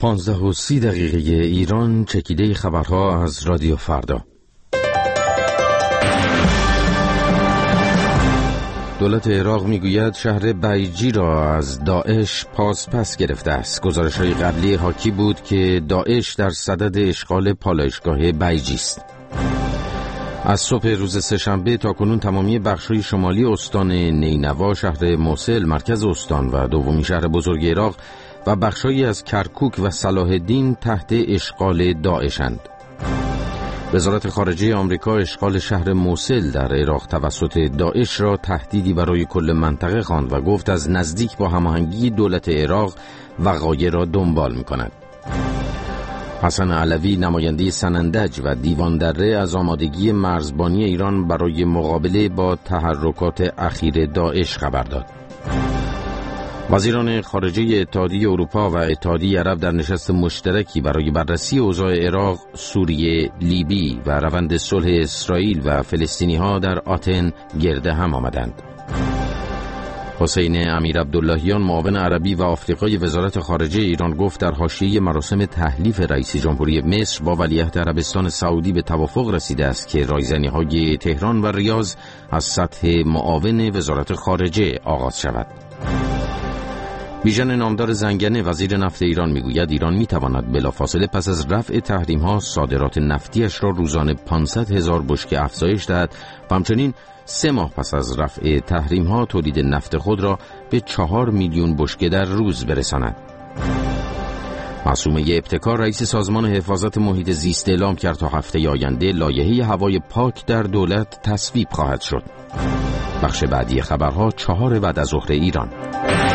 15:30 ایران. چکیده خبرها از رادیو فردا. دولت عراق میگوید شهر بیجی را از داعش پس گرفته است. گزارش‌های قبلی حاکی بود که داعش در صدد اشغال پالایشگاه بیجی است. از صبح روز سه‌شنبه تا کنون تمامی بخش‌های شمالی استان نینوا، شهر موصل مرکز استان و دومین شهر بزرگ عراق و بخش‌هایی از کرکوک و صلاح الدین تحت اشغال داعش‌اند. وزارت خارجه آمریکا اشغال شهر موصل در عراق توسط داعش را تهدیدی برای کل منطقه خواند و گفت از نزدیک با هماهنگی دولت عراق وقایع را دنبال می‌کند. حسن علوی نماینده سنندج و دیوان دره از آمادگی مرزبانی ایران برای مقابله با تحرکات اخیر داعش خبر داد. وزیران خارجه اتحادیه اروپا و اتحادیه عرب در نشست مشترکی برای بررسی اوضاع عراق، سوریه، لیبی و روند صلح اسرائیل و فلسطینی‌ها در آتن گرد هم آمدند. حسین امیر عبداللهیان معاون عربی و آفریقای وزارت خارجه ایران گفت در حاشیه مراسم تحلیف رئیس جمهوری مصر با ولیعهد عربستان سعودی به توافق رسیده است که رایزنی‌های تهران و ریاض از سطح معاون وزارت خارجه آغاز شود. بیژن نامدار زنگنه وزیر نفت ایران میگوید ایران میتواند بلافاصله پس از رفع تحریم‌ها صادرات نفتیش را روزانه 500,000 بشکه افزایش دهد و همچنین 3 ماه پس از رفع تحریم‌ها تولید نفت خود را به 4 میلیون بشکه در روز برساند. معصومه ابتکار رئیس سازمان حفاظت محیط زیست اعلام کرد تا هفته آینده لایحه هوای پاک در دولت تصویب خواهد شد. بخش بعدی خبرها 4 بعد از ظهر ایران.